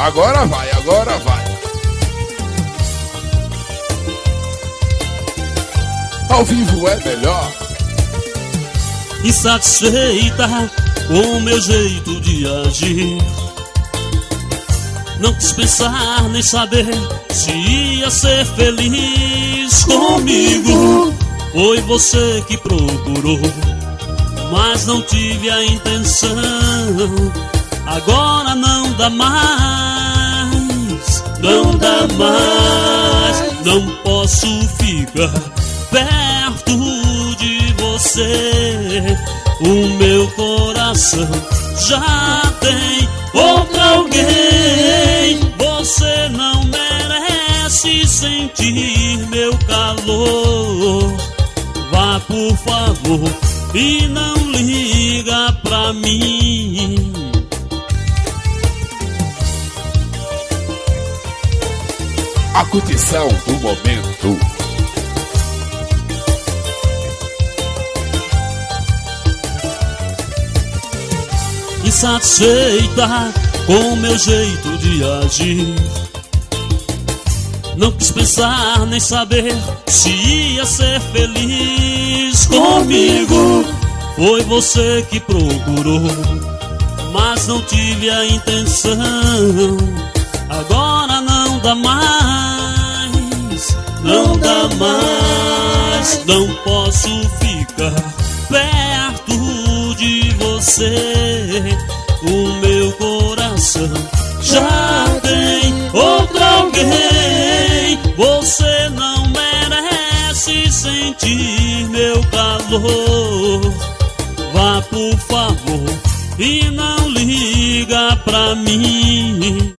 Agora vai, agora vai. Ao vivo é melhor. Insatisfeita com o meu jeito de agir, não quis pensar nem saber se ia ser feliz comigo. Foi você que procurou, mas não tive a intenção. Agora não dá mais, não dá mais. Não posso ficar perto de você. O meu coração já tem outra alguém. Você não merece sentir meu calor. Vá, por favor, e não liga pra mim. A curtição do momento. Insatisfeita com o meu jeito de agir, não quis pensar nem saber se ia ser feliz comigo. Foi você que procurou, mas não tive a intenção. Agora não dá mais, não dá mais. Não posso ficar perto de você. O meu coração já tem outra alguém. Você não merece sentir meu calor. Vá, por favor, e não liga pra mim.